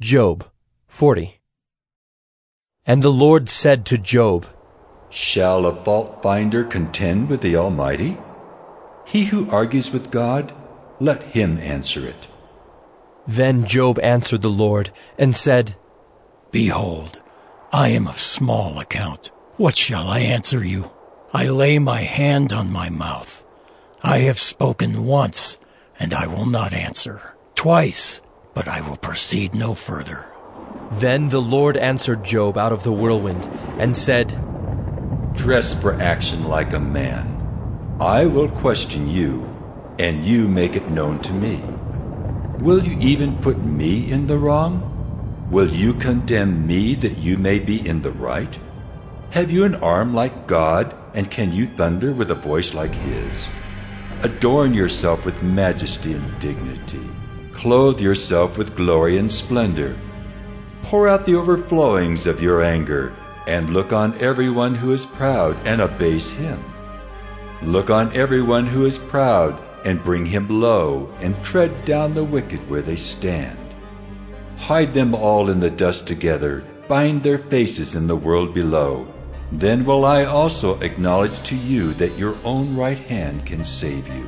Job 40. And the Lord said to Job, Shall a fault finder contend with the Almighty? He who argues with God, let him answer it. Then Job answered the Lord and said, Behold, I am of small account. What shall I answer you? I lay my hand on my mouth. I have spoken once, and I will not answer. Twice, but I will proceed no further. Then the Lord answered Job out of the whirlwind and said, Dress for action like a man. I will question you, and you make it known to me. Will you even put me in the wrong? Will you condemn me that you may be in the right? Have you an arm like God, and can you thunder with a voice like his? Adorn yourself with majesty and dignity. Clothe yourself with glory and splendor. Pour out the overflowings of your anger, and look on everyone who is proud and abase him. Look on everyone who is proud, and bring him low, and tread down the wicked where they stand. Hide them all in the dust together, bind their faces in the world below. Then will I also acknowledge to you that your own right hand can save you.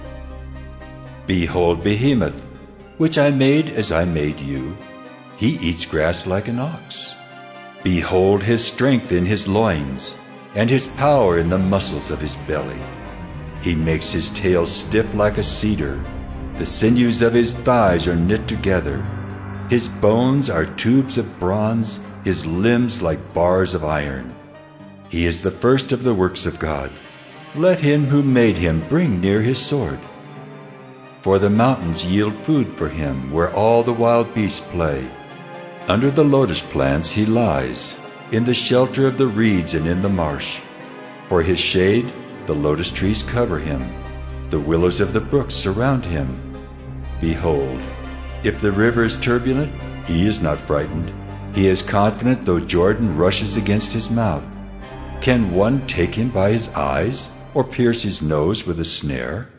Behold Behemoth, which I made as I made you. He eats grass like an ox. Behold his strength in his loins, and his power in the muscles of his belly. He makes his tail stiff like a cedar. The sinews of his thighs are knit together. His bones are tubes of bronze, his limbs like bars of iron. He is the first of the works of God. Let him who made him bring near his sword. For the mountains yield food for him, where all the wild beasts play. Under the lotus plants he lies, in the shelter of the reeds and in the marsh. For his shade, the lotus trees cover him. The willows of the brooks surround him. Behold, if the river is turbulent, he is not frightened. He is confident though Jordan rushes against his mouth. Can one take him by his eyes, or pierce his nose with a snare?